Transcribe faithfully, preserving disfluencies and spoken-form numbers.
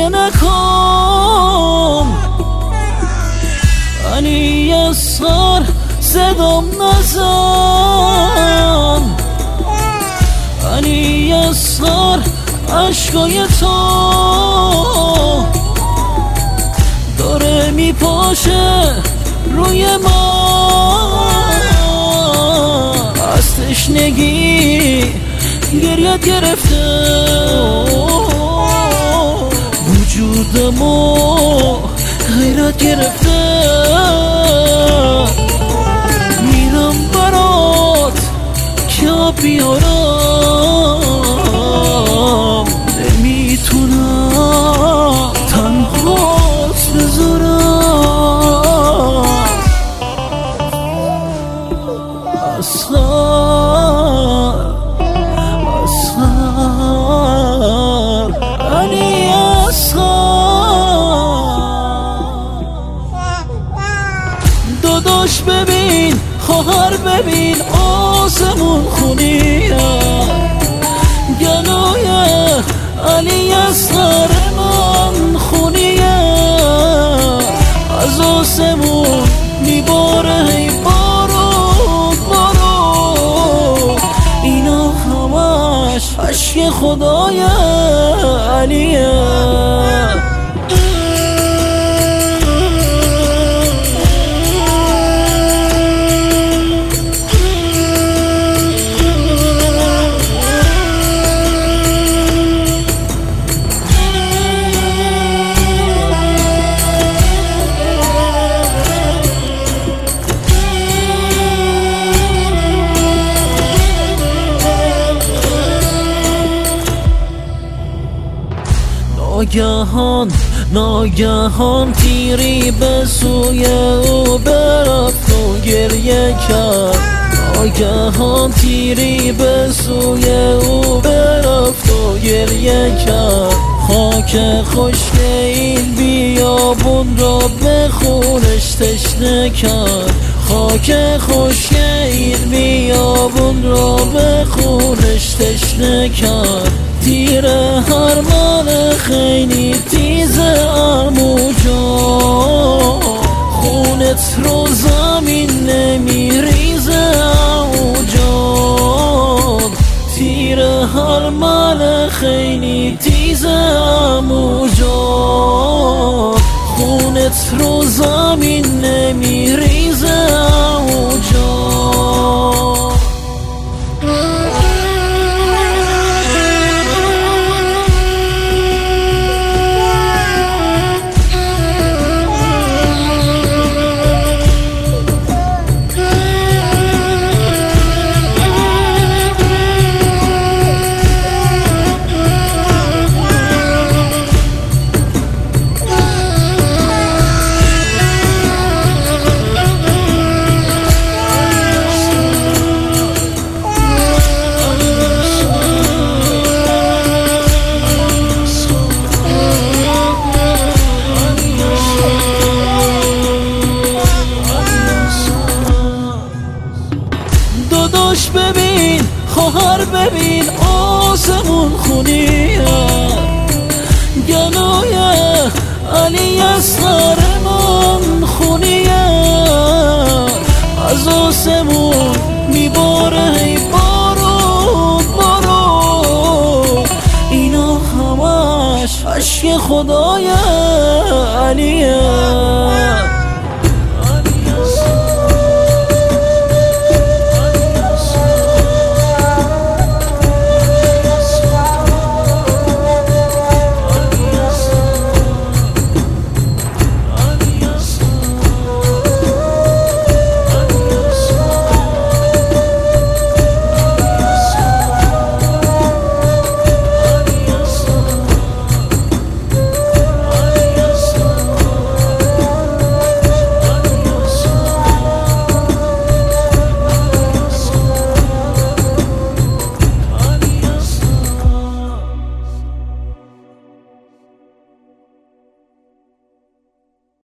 گریه نکن علی اصغر صدام نزن علی اصغر عشقای تو داره میپاشه روی ما از تشنگی گریت گرفته وجودمو غیرت گرفته میرم برات که بیارم نمیتونم تنهات بذارم اصغر اصغر علی اصغر داداش ببین خواهر ببین آسمون خونیه گلوی علی اصغر من خونیه از آسمون میباره هی بارون بارون اینا همش عشق خدای علیه ناگهان ناگهان تیری به سوی او برفت و گریه کرد ناگهان تیری به سوی او برفت و گریه کرد خاک خشک این بیابون را به خونش تشنه کرد خاک خشک این بیابون را به خونش تشنه کرد تیر هر من خیلی تیز عمو جان خونت رو زمین نمیریزه عمو جان تیر هر من خیلی تیز عمو جان خونت رو زمین نمیریزه عمو جان داداش ببین خواهر ببین آسمون خونیه گلوی علی اصغر من خونیه از آسمون میباره هی بارون بارون اینا همش عشق خدای علیه